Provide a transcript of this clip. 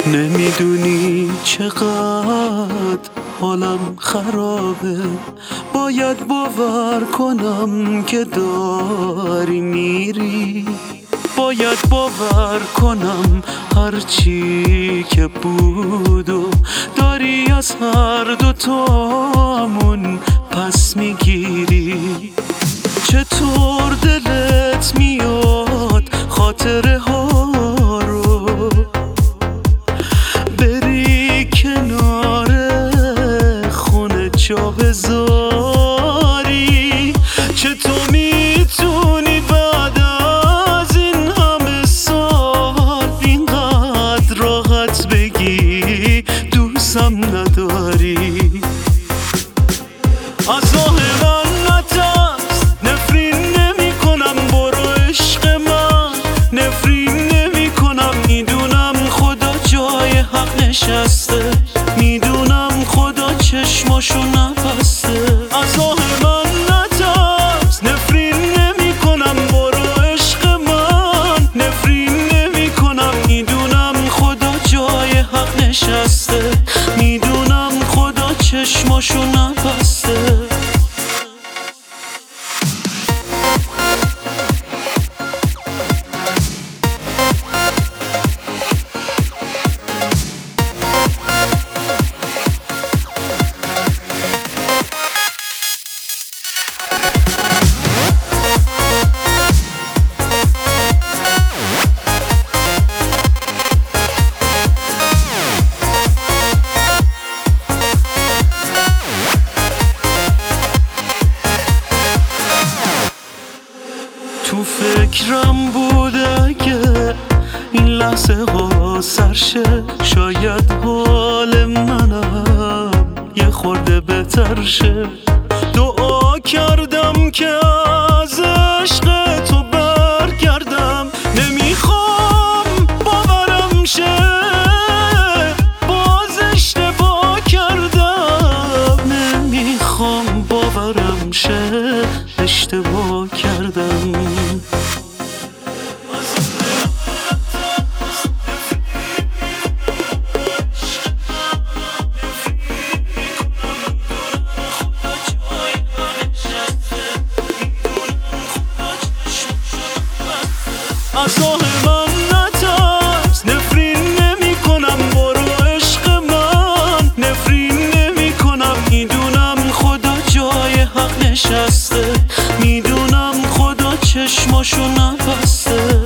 نمیدونی چقدر حالم خرابه، باید باور کنم که داری میری، باید باور کنم هرچی که بود و داری از هر دوتامون پس میگیری. چطور دلت میاد خاطره ها رو بری کنار خونه جا بذاری؟ چطور میتونی بعد از این همه سال اینقدر راحت بگی دوستم نداری؟ از آه من نترس، نفرین نمی کنم، برو عشق من، نفرین نمی کنم. میدونم خدا جای حق نشسته، میدونم خدا چشماشو نبسته. از آه من نترس، نفرین نمی کنم، برو عشق من، نفرین نمی کنم. میدونم خدا جای حق نشسته، میدونم خدا چشماشو نبسته. تو فکرم بود اگه این لحظه ها سرشه، شاید حال منم یه خورده بهتر شه. دعا کردم که از عشق تو برگردم، نمیخوام باورم شه باز اشتباه کردم، نمیخوام باورم شه اشتباه کردم. از آه من نترس، نفرین نمی کنم، برو عشق من، نفرین نمی کنم. میدونم خدا جای حق نشسته، میدونم خدا چشماشو نبسته.